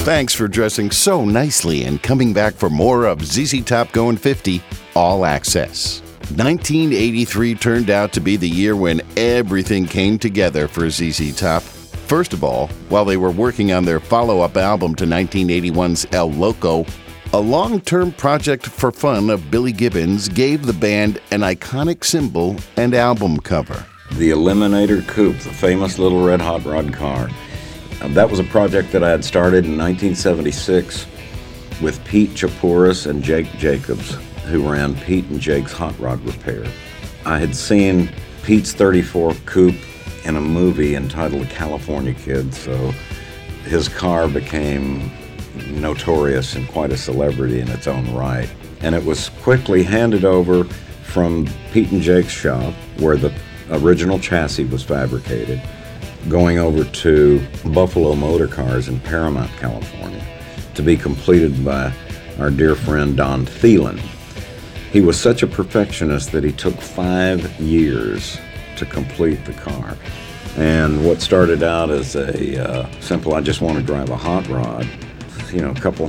Thanks for dressing so nicely and coming back for more of ZZ Top Going 50 All Access. 1983 turned out to be the year when everything came together for ZZ Top. First of all, while they were working on their follow-up album to 1981's El Loco, a long-term project for fun of Billy Gibbons gave the band an iconic symbol and album cover. The Eliminator Coupe, the famous little red hot rod car. That was a project that I had started in 1976 with Pete Chapouris and Jake Jacobs, who ran Pete and Jake's Hot Rod Repair. I had seen Pete's 34 Coupe in a movie entitled California Kid, so his car became notorious and quite a celebrity in its own right. And it was quickly handed over from Pete and Jake's shop, where the original chassis was fabricated, going over to Buffalo Motor Cars in Paramount, California, to be completed by our dear friend Don Thielen. He was such a perfectionist that he took 5 years to complete the car. And what started out as a simple, I just want to drive a hot rod, a couple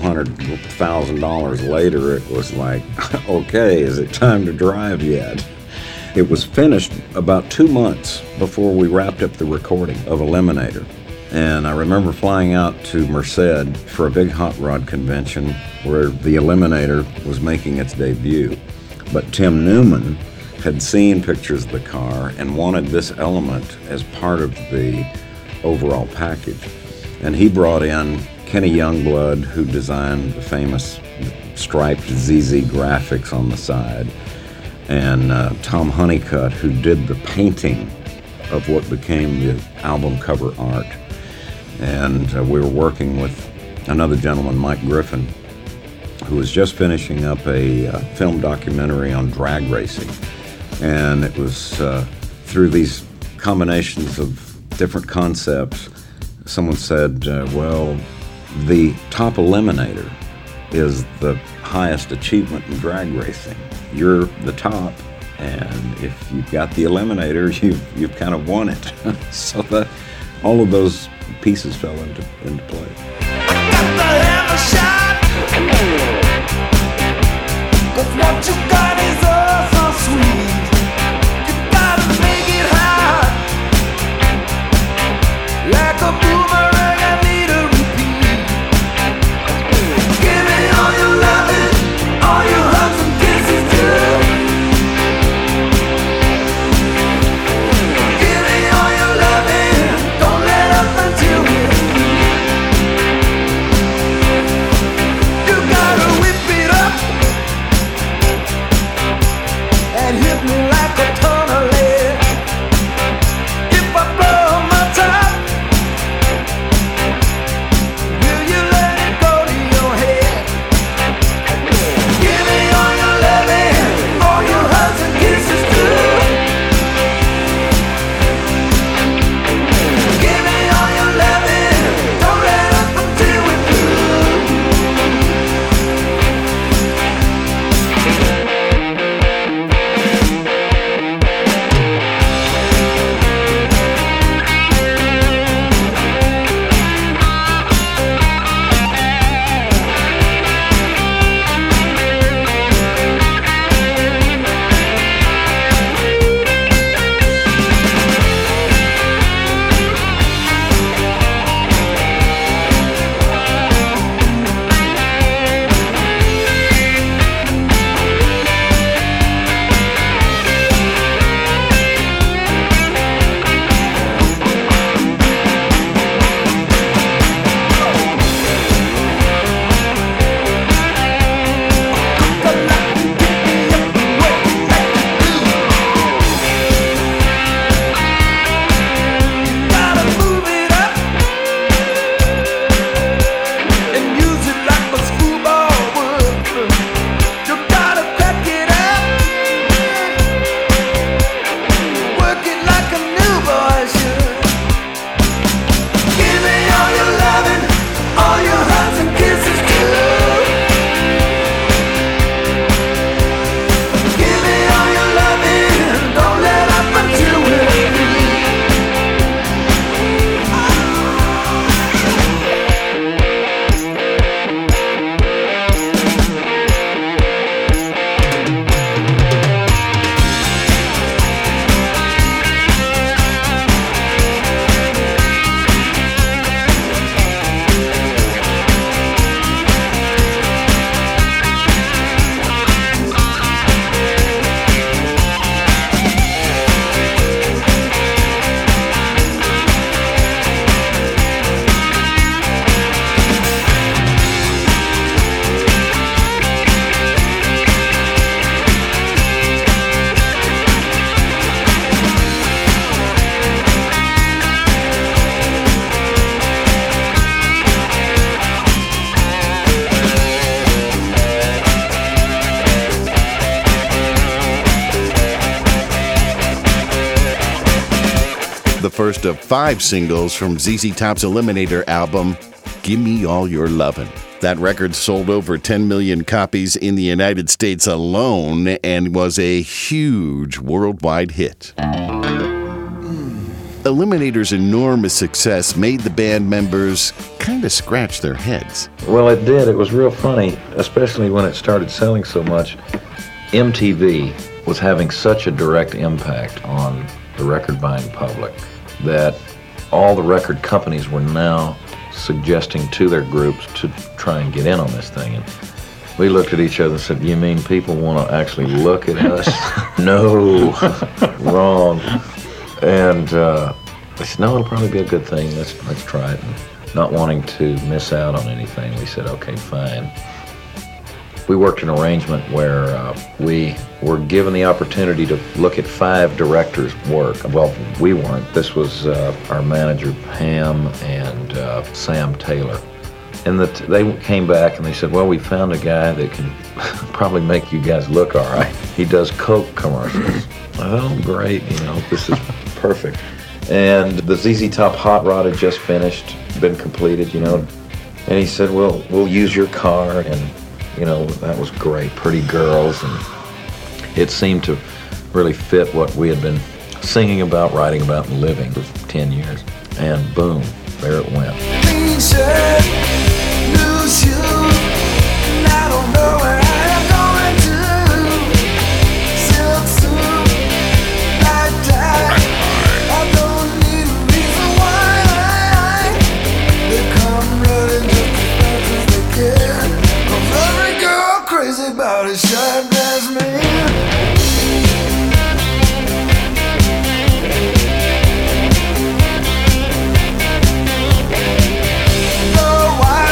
$100,000 later, it was like, okay, is it time to drive yet? It was finished about 2 months before we wrapped up the recording of Eliminator. And I remember flying out to Merced for a big hot rod convention where the Eliminator was making its debut. But Tim Newman had seen pictures of the car and wanted this element as part of the overall package. And he brought in Kenny Youngblood, who designed the famous striped ZZ graphics on the side, and Tom Honeycutt, who did the painting of what became the album cover art. And we were working with another gentleman, Mike Griffin, who was just finishing up a film documentary on drag racing. And it was through these combinations of different concepts, someone said, well, the top eliminator is the highest achievement in drag racing. You're the top, and if you've got the eliminator, you've kind of won it. So that all of those pieces fell into play. What you got is oh so sweet. You gotta make it hot, like a boomerang. I need a repeat. Give me all your loving, all your hugs and kisses too. Give me all your loving, don't let up until we're through. You gotta whip it up and hit me like a ton of lead. If I blow my top, first of 5 singles from ZZ Top's Eliminator album, Gimme All Your Lovin'. That record sold over 10 million copies in the United States alone and was a huge worldwide hit. Eliminator's enormous success made the band members kind of scratch their heads. Well, it did. It was real funny, especially when it started selling so much. MTV was having such a direct impact on the record-buying public that all the record companies were now suggesting to their groups to try and get in on this thing. And we looked at each other and said, "You mean people want to actually look at us?" No, wrong. And they said, "No, it'll probably be a good thing. Let's try it." And not wanting to miss out on anything, we said, "Okay, fine." We worked an arrangement where we were given the opportunity to look at 5 directors' work. Well, we weren't. This was our manager, Pam, and Sam Taylor. And they came back and they said, "Well, we found a guy that can probably make you guys look all right. He does Coke commercials." Oh, great, this is perfect. And the ZZ Top Hot Rod had just finished, been completed, and he said, "Well, we'll use your car," and, that was great, pretty girls, and it seemed to really fit what we had been singing about, writing about, and living for 10 years. And boom, there it went. Clean shirt, new shoes, and I don't know where I'm going to. Silk suit, black tie, I don't need a reason why. They come running just as fast as they can. 'Cause every girl crazy about a short dress man. The white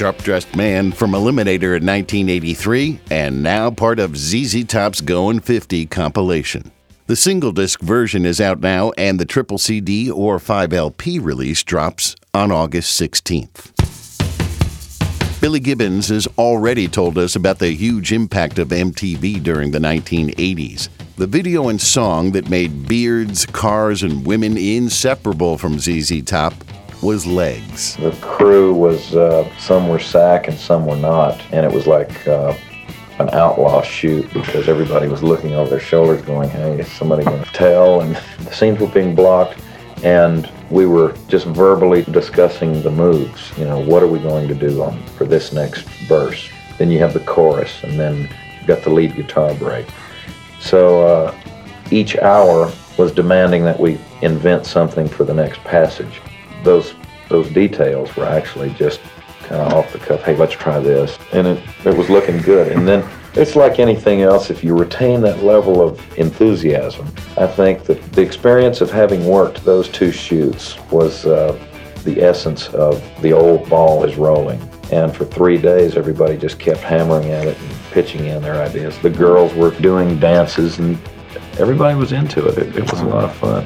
sharp-dressed man from Eliminator in 1983 and now part of ZZ Top's Goin' 50 compilation. The single-disc version is out now, and the triple CD or 5LP release drops on August 16th. Billy Gibbons has already told us about the huge impact of MTV during the 1980s. The video and song that made beards, cars, and women inseparable from ZZ Top was Legs. The crew was, some were SAC and some were not, and it was like an outlaw shoot because everybody was looking over their shoulders going, hey, is somebody going to tell? And the scenes were being blocked, and we were just verbally discussing the moves. You know, what are we going to do for this next verse? Then you have the chorus, and then you've got the lead guitar break. So each hour was demanding that we invent something for the next passage. Those details were actually just kind of off the cuff. Hey, let's try this. And it was looking good. And then it's like anything else. If you retain that level of enthusiasm, I think that the experience of having worked those two shoots was the essence of the old ball is rolling. And for 3 days, everybody just kept hammering at it and pitching in their ideas. The girls were doing dances, and everybody was into it. It was a lot of fun.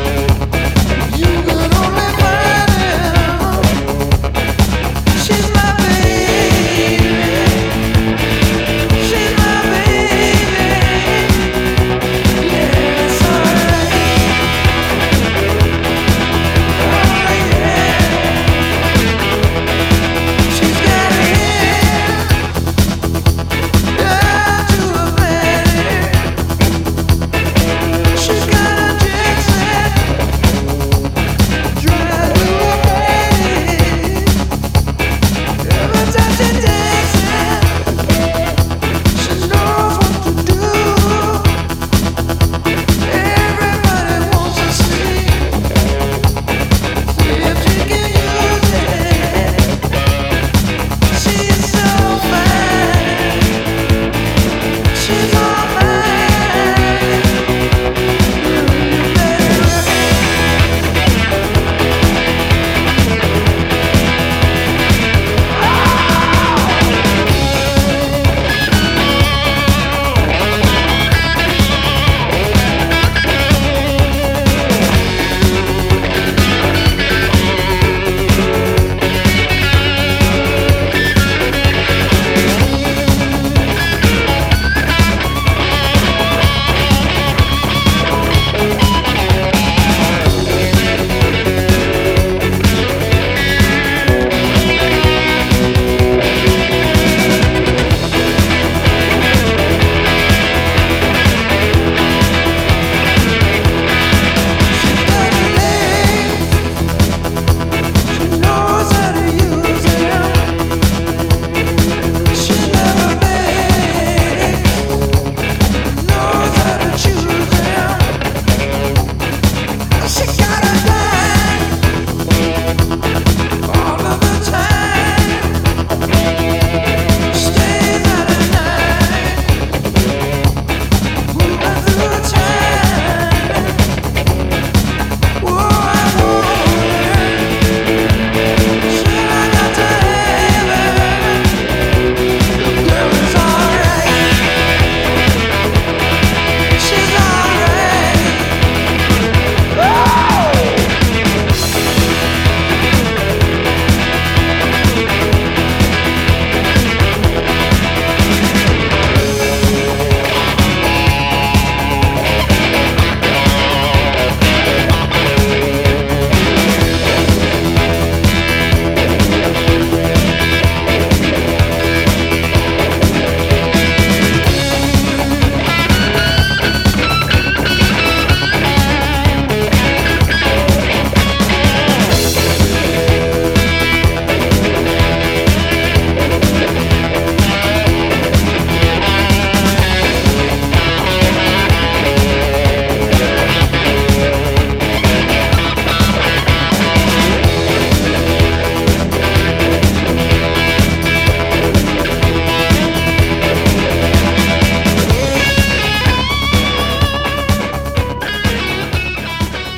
She's my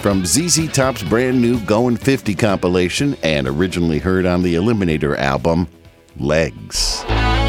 from ZZ Top's brand new Goin' 50 compilation and originally heard on the Eliminator album, Legs.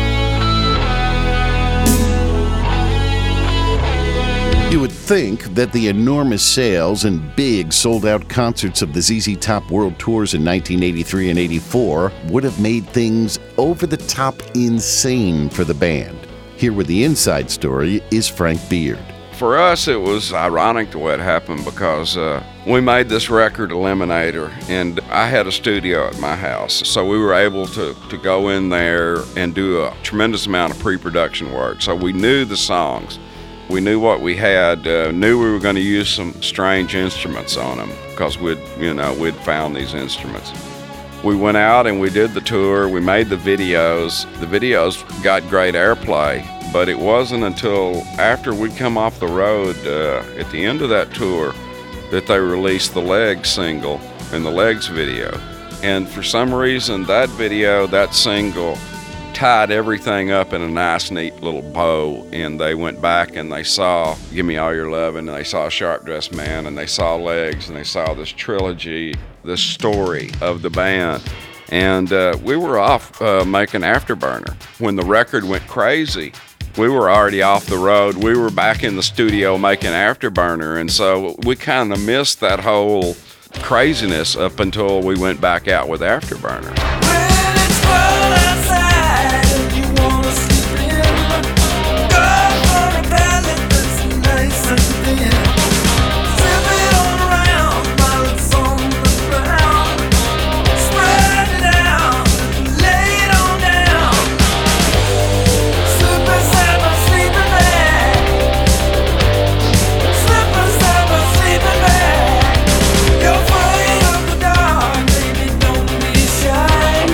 You would think that the enormous sales and big sold-out concerts of the ZZ Top World Tours in 1983 and 84 would have made things over-the-top insane for the band. Here with the inside story is Frank Beard. For us, it was ironic the way it happened because we made this record, Eliminator, and I had a studio at my house. So we were able to go in there and do a tremendous amount of pre-production work. So we knew the songs. We knew what we had, knew we were going to use some strange instruments on them because we'd found these instruments. We went out and we did the tour, we made the videos. The videos got great airplay, but it wasn't until after we'd come off the road at the end of that tour that they released the Legs single and the Legs video. And for some reason, that video, that single, tied everything up in a nice, neat little bow, and they went back and they saw Give Me All Your Love, and they saw Sharp Dressed Man, and they saw Legs, and they saw this trilogy, this story of the band. And we were off making Afterburner. When the record went crazy, we were already off the road. We were back in the studio making Afterburner, and so we kind of missed that whole craziness up until we went back out with Afterburner. When it's cold outside, you wanna sleep in. Go for a pallet that's nice and thin. Zip it on around while it's on the ground. Spread it out, lay it on down. Slip inside my sleeping bag. Slip inside my sleeping bag. You're afraid of the dark, baby, don't be shy.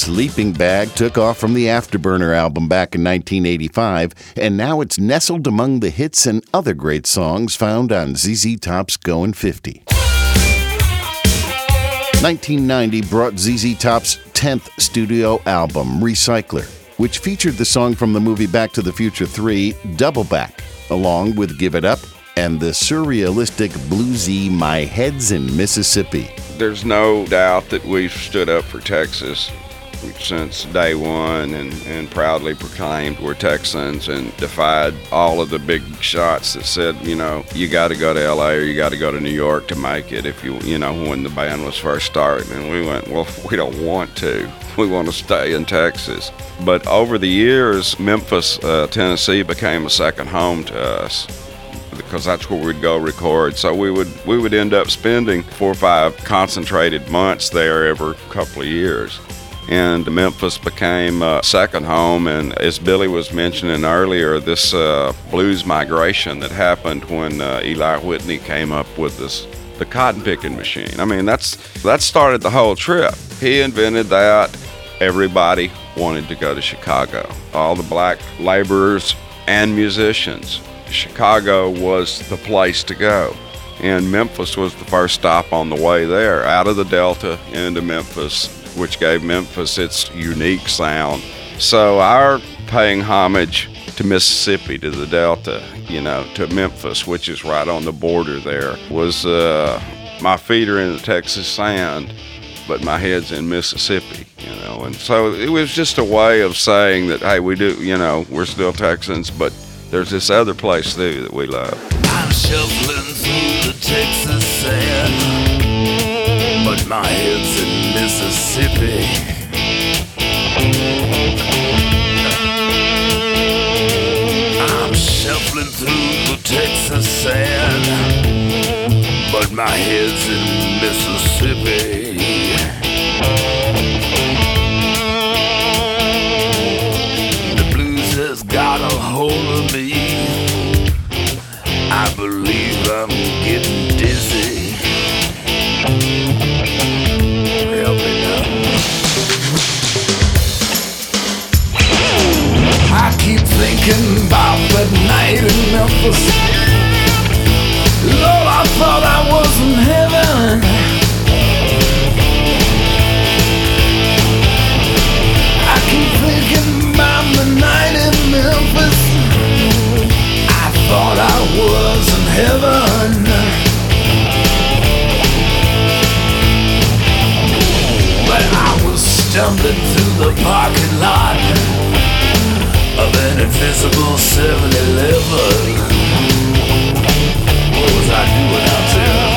Sleeping Bag took off from the Afterburner album back in 1985, and now it's nestled among the hits and other great songs found on ZZ Top's Goin' 50. 1990 brought ZZ Top's 10th studio album, Recycler, which featured the song from the movie Back to the Future 3, Double Back, along with Give It Up and the surrealistic bluesy My Head's in Mississippi. There's no doubt that we've stood up for Texas since day one and proudly proclaimed we're Texans and defied all of the big shots that said, you know, you got to go to LA or you got to go to New York to make it if you know, when the band was first starting. And we went, well, we don't want to. We want to stay in Texas. But over the years, Memphis, Tennessee became a second home to us, because that's where we'd go record. So we would end up spending 4 or 5 concentrated months there every couple of years. And Memphis became a second home. And as Billy was mentioning earlier, this blues migration that happened when Eli Whitney came up with the cotton picking machine. I mean, that started the whole trip. He invented that. Everybody wanted to go to Chicago. All the black laborers and musicians. Chicago was the place to go. And Memphis was the first stop on the way there, out of the Delta into Memphis, which gave Memphis its unique sound. So our paying homage to Mississippi, to the Delta, you know, to Memphis, which is right on the border there, was my feet are in the Texas sand, but my head's in Mississippi, you know. And so it was just a way of saying that, hey, we do, you know, we're still Texans, but there's this other place too that we love. I'm shuffling through the Texas sand, but my head's in Mississippi. I'm shuffling through the Texas sand, but my head's in Mississippi. The blues has got a hold of me. I believe I'm getting dizzy. Help me now. I keep thinking about that night in Memphis. Lord, I thought I was in heaven. I keep thinking about the night in Memphis. I thought I was in heaven. But I was stumbling through the parking lot of an invisible 7-Eleven. What was I doing out there?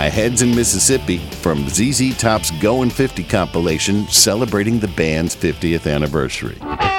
My Head's in Mississippi from ZZ Top's Goin' 50 compilation celebrating the band's 50th anniversary.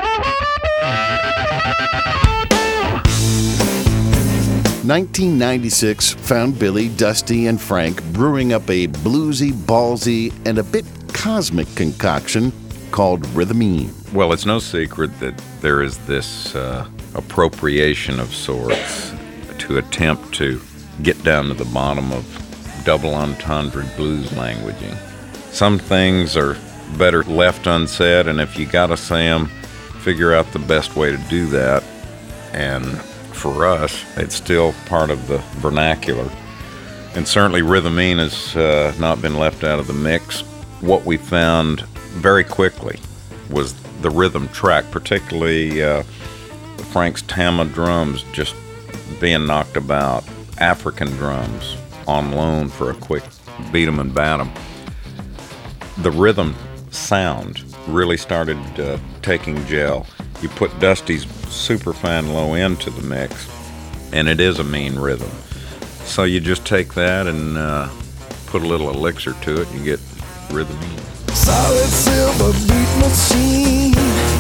1996 found Billy, Dusty, and Frank brewing up a bluesy, ballsy, and a bit cosmic concoction called Rhythmine. Well, it's no secret that there is this appropriation of sorts to attempt to get down to the bottom of double entendre blues languaging. Some things are better left unsaid, and if you gotta say them, figure out the best way to do that. And for us, it's still part of the vernacular. And certainly Rhythmine has not been left out of the mix. What we found very quickly was the rhythm track, particularly Frank's Tama drums just being knocked about, African drums on loan for a quick beat 'em and bat 'em. The rhythm sound really started taking gel. You put Dusty's superfine low end to the mix, and it is a mean rhythm. So you just take that and put a little elixir to it, and you get Rhythmine. Solid silver beat machine,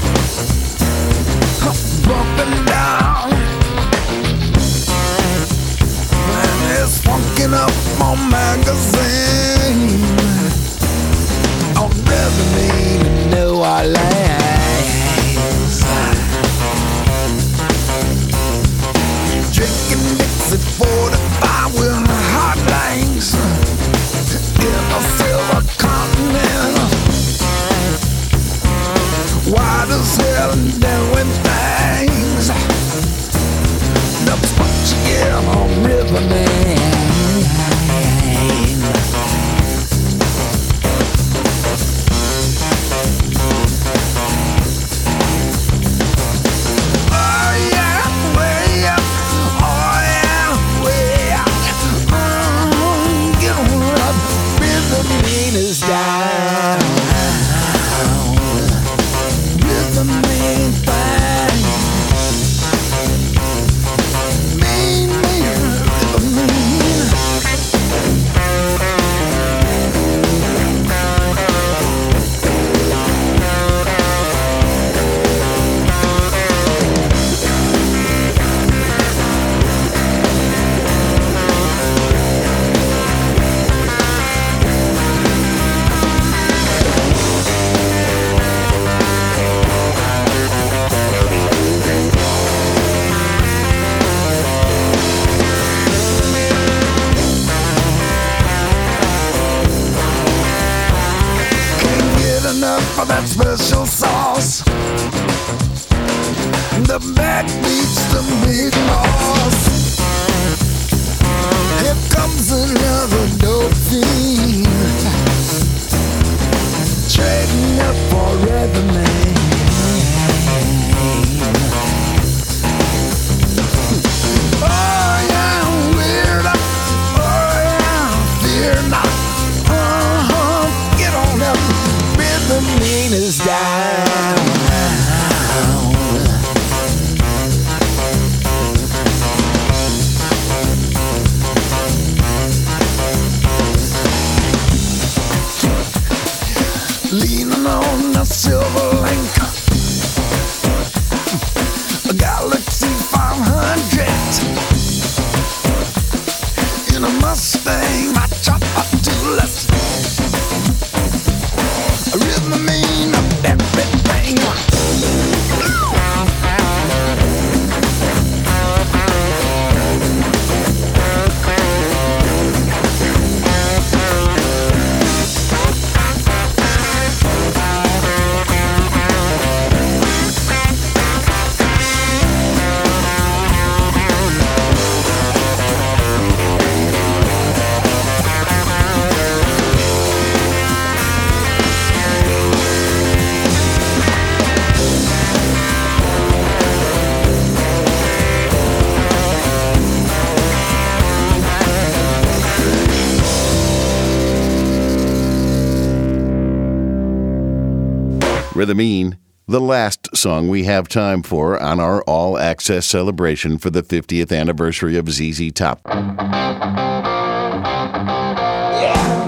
bumping down, and it's funking up my magazine. On Rhythmine, New Orleans, drinking Dixie 45 with hot lanes in a silver continent. Wide as hell and doing things. That's what you get on Rhythmine. Oh yeah, way up. Oh yeah, way up. Get on up. Rhythmine is down. Rhythmine thing. Mean, Rhythmine. Can't get enough of that special sauce. The back beats the big boss. Here comes another dope fiend, trading up for Rhythmine. Oh yeah, weird. Oh yeah, fear not. Get on up. Rhythmine is down. Leaning on a silver link, a Galaxy 500 in a Mustang. I chop up to less. Rhythmine of everything. Rhythmine, the last song we have time for on our all-access celebration for the 50th anniversary of ZZ Top.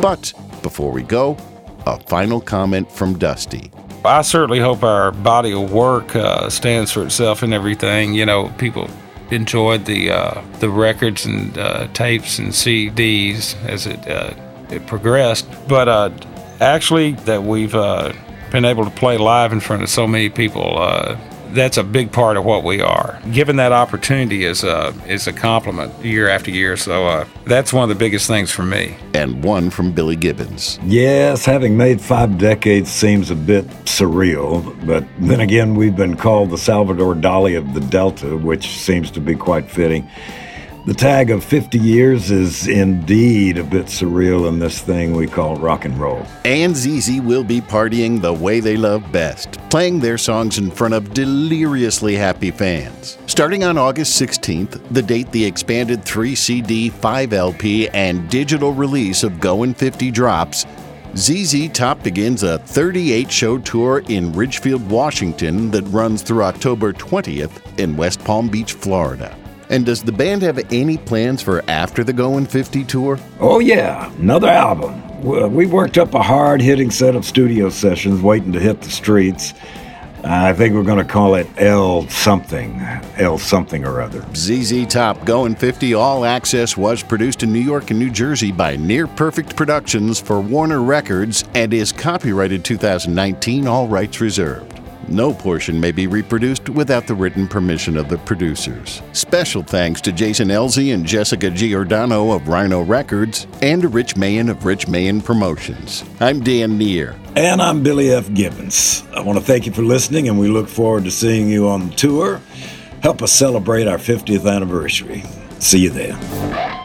But before we go, a final comment from Dusty. I certainly hope our body of work stands for itself and everything. You know, people enjoyed the records and tapes and CDs as it progressed. But actually, that we've been able to play live in front of so many people, that's a big part of what we are. Given that opportunity is a compliment year after year. So that's one of the biggest things for me. And one from Billy Gibbons. Yes, having made 5 decades seems a bit surreal, but then again, we've been called the Salvador Dali of the Delta, which seems to be quite fitting. The tag of 50 years is indeed a bit surreal in this thing we call rock and roll. And ZZ will be partying the way they love best, playing their songs in front of deliriously happy fans. Starting on August 16th, the date the expanded 3 CD, 5 LP, and digital release of Goin' 50 drops, ZZ Top begins a 38-show tour in Ridgefield, Washington that runs through October 20th in West Palm Beach, Florida. And does the band have any plans for after the Goin' 50 tour? Oh yeah, another album. We worked up a hard-hitting set of studio sessions waiting to hit the streets. I think we're going to call it L something or other. ZZ Top Goin' 50 All Access was produced in New York and New Jersey by Near Perfect Productions for Warner Records and is copyrighted 2019, all rights reserved. No portion may be reproduced without the written permission of the producers. Special thanks to Jason Elzey and Jessica Giordano of Rhino Records and to Rich Mayen of Rich Mayen Promotions. I'm Dan Neer. And I'm Billy F. Gibbons. I want to thank you for listening, and we look forward to seeing you on the tour. Help us celebrate our 50th anniversary. See you there.